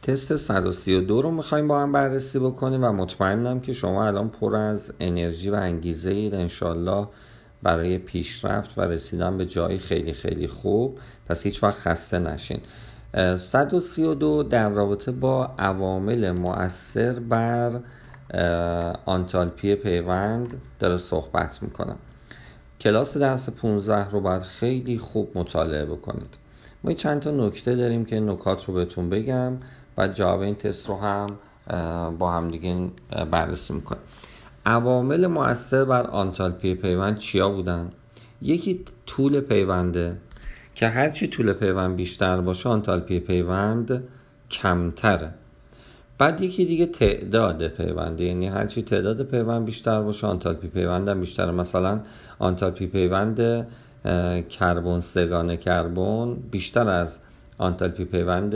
تست 132 رو میخوایم با هم بررسی بکنیم و مطمئنم که شما الان پر از انرژی و انگیزه اید انشالله برای پیشرفت و رسیدن به جایی خیلی خیلی خوب. پس هیچ وقت خسته نشین. 132 در رابطه با عوامل مؤثر بر آنتالپی پیوند داره صحبت میکنه. کلاس درس 15 رو باید خیلی خوب مطالعه بکنید. ما چند تا نکته داریم که نکات رو بهتون بگم و جواب این تست رو هم با هم دیگه بررسی میکنیم. عوامل مؤثر بر آنتالپی پیوند چیا بودن؟ یکی طول پیونده که هرچی طول پیوند بیشتر باشه آنتالپی پیوند کمتره. بعد یکی دیگه تعداد پیونده، یعنی هرچی تعداد پیوند بیشتر باشه آنتالپی پیوند هم بیشتره. مثلا آنتالپی پیوند کربن سگانه کربن بیشتر از آنتالپی پیوند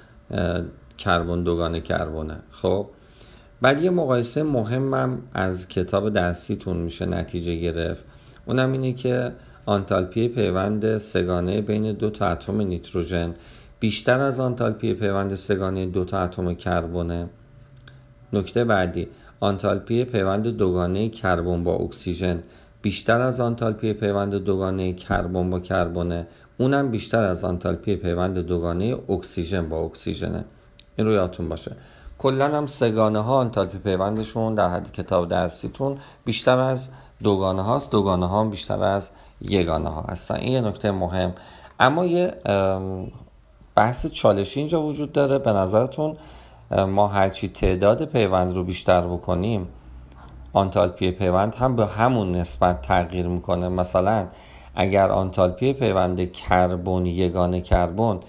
کربن دوگانه کربنه. خب بعد یه مقایسه مهمم از کتاب درسیتون میشه نتیجه گرفت، اونم اینه که آنتالپی پیوند سگانه بین دو تا اتم نیتروژن بیشتر از آنتالپی پیوند سگانه دو تا اتم کربونه. نکته بعدی، آنتالپی پیوند دوگانه کربن با اکسیژن بیشتر از آنتالپی پیوند دوگانه کربن با کربونه، اونم بیشتر از آنتالپی پیوند دوگانه اکسیژن با اکسیژنه. این رو یادتون باشه. کلا هم سگانه ها آنتالپی پیوندشون در حد کتاب درسیتون بیشتر از دوگانه هاست، دوگانه ها هم بیشتر از یگانه ها هستن. این یه نکته مهم. اما یه بحث چالشی اینجا وجود داره. به نظرتون ما هرچی تعداد پیوند رو بیشتر بکنیم آنتالپی پیوند هم به همون نسبت تغییر میکنه؟ مثلا اگر آنتالپی پیوند کربن یگانه کربن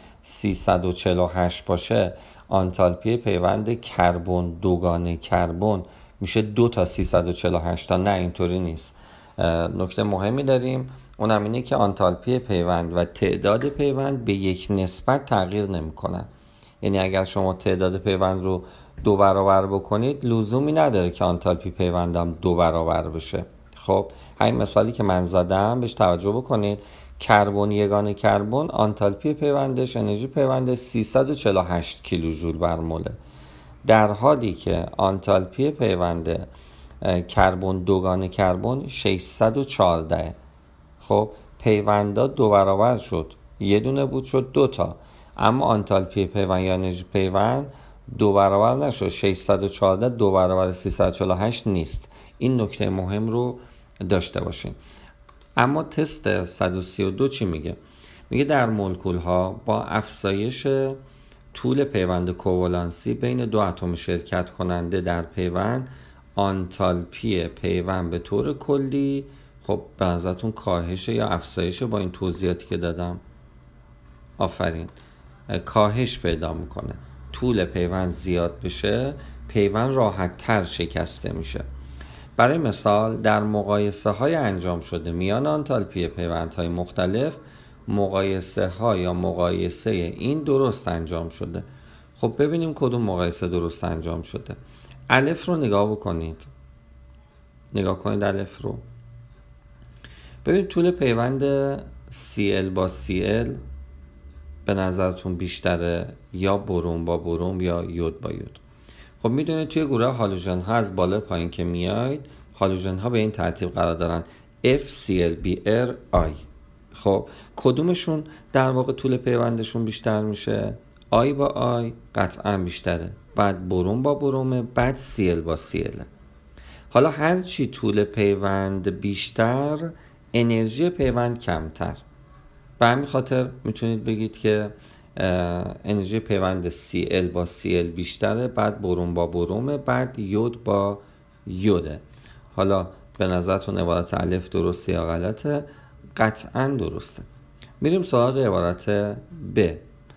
348 باشه، آنتالپی پیوند کربن دوگانه کربن میشه 2 تا 348 تا. نه اینطوری نیست. نکته مهمی داریم، اونم اینه که آنتالپی پیوند و تعداد پیوند به یک نسبت تغییر نمیکنن. یعنی اگر شما تعداد پیوند رو 2 برابر بکنید لزومی نداره که آنتالپی پیوندم 2 برابر بشه. خب همین مثالی که من زدم بهش توجه بکنید. کربن یگانه کربن آنتالپی پیوندش، انرژی پیوندش 348 کیلوژول بر موله، در حالی که آنتالپی پیوند کربن دوگانه کربن 614. خب پیوندا 2 برابر شد، یه دونه بود شد 2 تا، اما آنتالپی پیوند یا انرژی پیوند 2 برابر نشد. 614 2 برابر 348 نیست. این نکته مهم رو داشته باشین. اما تست 132 چی میگه؟ میگه در مولکول ها با افزایش طول پیوند کوولانسی بین دو اتم شرکت کننده در پیوند، آنتالپی پیوند به طور کلی خب به نظرتون کاهش یا افزایش با این توضیحاتی که دادم؟ آفرین، کاهش پیدا میکنه. طول پیوند زیاد بشه پیوند راحت تر شکسته میشه. برای مثال در مقایسه های انجام شده میان آنتالپی پیوندهای مختلف، مقایسه ها یا مقایسه این درست انجام شده. خب ببینیم کدوم مقایسه درست انجام شده. الف رو نگاه بکنید. نگاه کنید الف رو. ببینید طول پیوند Cl با Cl به نظرتون بیشتره یا بروم با بروم یا یود با یود؟ خب میدونید توی گروه هالوژن ها از بالا پایین که میاید، هالوژن ها به این ترتیب قرار دارن FCl-BrI. خب کدومشون در واقع طول پیوندشون بیشتر میشه؟ آی با آی قطعا بیشتره، بعد بروم با برومه، بعد Cl با Cl. حالا هر چی طول پیوند بیشتر انرژی پیوند کمتر. به همین خاطر میتونید بگید که انرژی پیوند Cl با Cl بیشتره، بعد بروم با برومه، بعد یود با یوده. حالا به نظرتون عبارت الف درسته یا غلطه؟ قطعا درسته. میریم سراغ عبارت ب.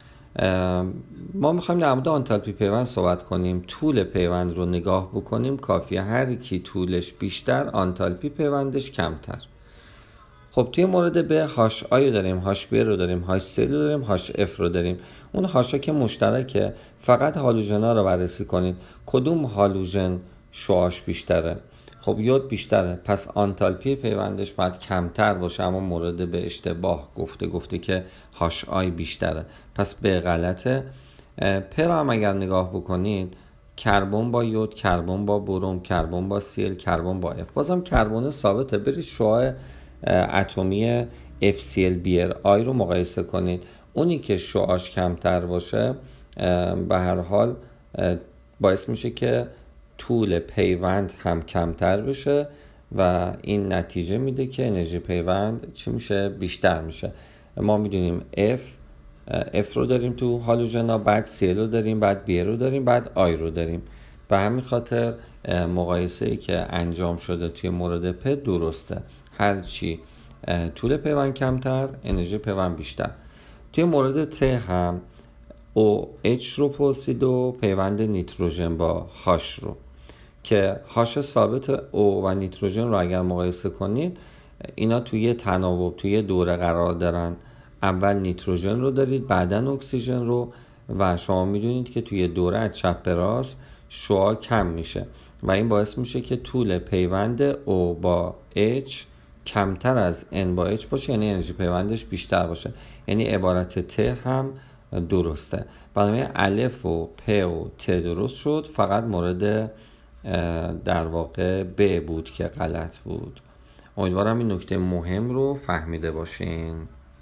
ما میخوایم در مورد آنتالپی پیوند صحبت کنیم. طول پیوند رو نگاه بکنیم کافیه، هر کی طولش بیشتر آنتالپی پیوندش کمتر. خب توی مورد ب هاش آی رو داریم، هاش بی رو داریم، هاش سی رو داریم، هاش اف رو داریم. اون هاشا که مشترکه، فقط هالوژن ها رو بررسی کنید. کدوم هالوژن شعاعش بیشتره؟ خب یود بیشتره، پس آنتالپی پیوندش باید کمتر باشه. اما مورد به اشتباه گفته که هاش آی بیشتره، پس به غلطه. پر هم اگر نگاه بکنید کربن با یود، کربن با بروم، کربن با سیل، کربن با اف. بازم کربن ثابته. برید شعاع اتمی FCl آی رو مقایسه کنید. اونی که شعاعش کمتر باشه به هر حال باعث میشه که طول پیوند هم کمتر بشه و این نتیجه میده که انرژی پیوند چی میشه؟ بیشتر میشه. ما میدونیم F رو داریم تو هالوژنا، بعد Cl رو داریم، بعد B رو داریم، بعد I رو داریم. به همین خاطر مقایسه ای که انجام شده توی مورد پ درسته. هرچی طول پیوند کمتر، انرژی پیوند بیشتر. توی مورد ت هم OH رو پرسید و پیوند نیتروژن با هاش رو، که هاش ثابت او و نیتروژن رو اگر مقایسه کنید اینا توی تناوب توی دوره قرار دارن. اول نیتروژن رو دارید، بعدن اکسیژن رو، و شما میدونید که توی دوره از چپ به راست شعاع کم میشه و این باعث میشه که طول پیوند O با H کمتر از N با H باشه، یعنی انرژی پیوندش بیشتر باشه. یعنی عبارت ت هم درسته. برای الف و پ و ت درست شد، فقط مورد در واقع ب بود که غلط بود. امیدوارم این نکته مهم رو فهمیده باشین.